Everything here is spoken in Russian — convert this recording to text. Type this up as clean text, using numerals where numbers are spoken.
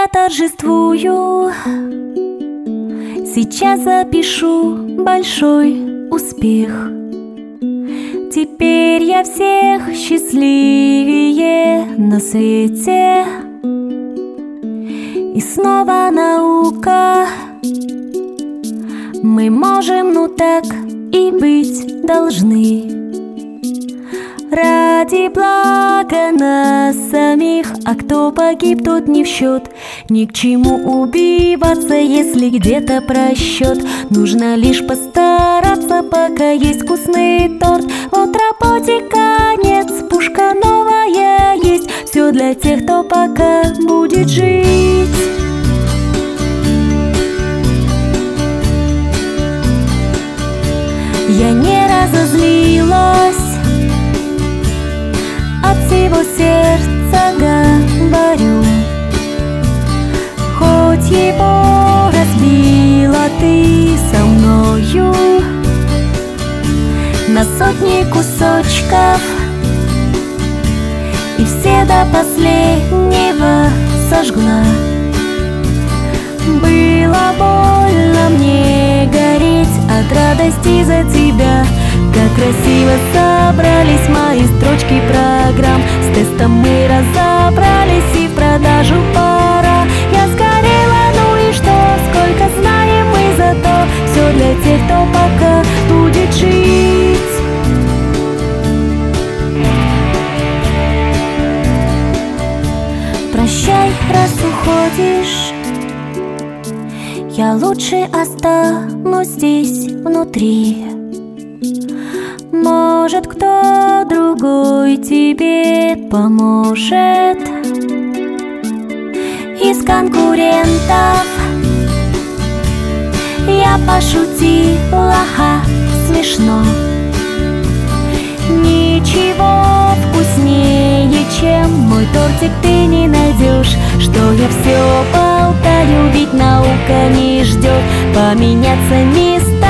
я торжествую. Сейчас запишу большой успех. Теперь я всех счастливее на свете. И снова наука. Мы можем, ну так и быть должны. Ради блага нас самих, а кто погиб, тот не в счет. Ни к чему убиваться, если где-то просчет. Нужно лишь постараться, пока есть вкусный торт. Вот работе конец, пушка новая есть. Все для тех, кто пока будет жить. Я не разозлилась, от всего сердца говорю. Хоть его разбила ты со мною на сотни кусочков, и все до последнего сожгла. Было больно мне гореть от радости за тебя. Как красиво собрались мои строчки программ. С тестом мы разобрались, и в продажу пора. Я сгорела, ну и что? Сколько знаем мы зато. Все для тех, кто пока будет жить. Прощай, раз уходишь. Я лучше останусь здесь внутри. Может, кто другой тебе поможет из конкурентов. Я пошутила, смешно. Ничего вкуснее, чем мой тортик, ты не найдешь. Что я все болтаю, ведь наука не ждет поменяться местами.